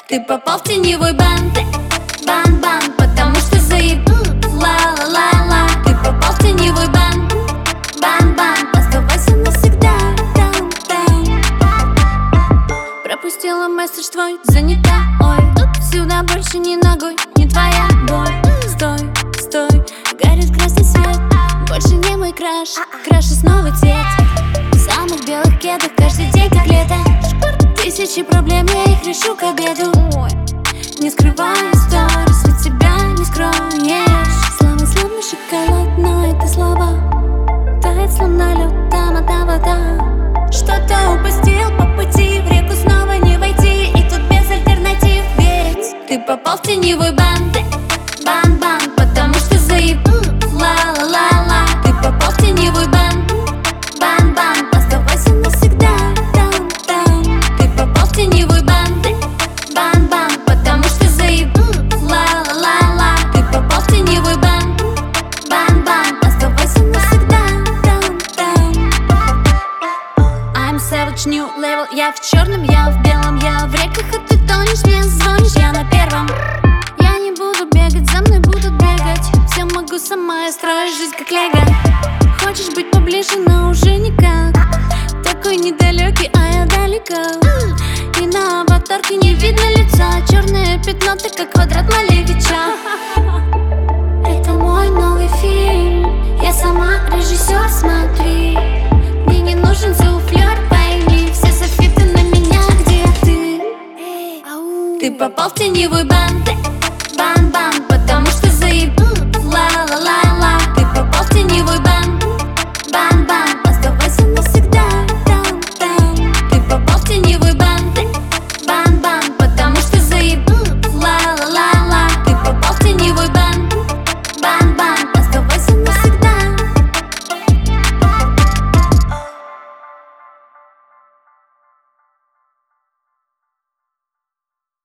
Ты попал в теневой бан, бан-бан, потому что заебут, ла-ла-ла-ла. Ты попал в теневой бан, бан-бан, оставайся навсегда там. Пропустила месседж твой, занята, ой. Сюда больше ни ногой, не твоя боль. Стой, стой, горит красный свет. Больше не мой краш, краше снова цвет. В самых белых кедах каждый день как лето. Тысячи проблем, я их решу к обеду. Не скрываю сторис, ведь тебя не скроешь. Слава словно шоколад, но это слово тает словно лед, там одна вода. Что-то упустил по пути, в реку снова не войти, и тут без альтернатив. Ведь ты попал в теневой бан, бан-бан, потому что заебут, ла-ла-ла-ла. Ты попал в теневой бан, бан-бан, оставайся навсегда там. Ты попал в теневой бан, бан-бан, потому что заебут, ла-ла-ла-ла. Ты попал в теневой бан, бан-бан, оставайся навсегда там. I'm savage, new level, я в черном, я в белом, я в реках, а ты тонешь, мне звонишь, я на первом. Я не буду бегать, за мной будут бегать. Все могу сама, я строю жизнь как лего. Хочешь быть поближе, но уже никак. Такой недалекий, а я далеко. И на аватарке не видно лица. Черное пятно, ты как квадрат Малевича. Это мой новый фильм, я сама режиссер, смотри. Мне не нужен суфлер, пойми. Все софиты на меня, где ты? Ты попал в теневой бан, бан-бан, потому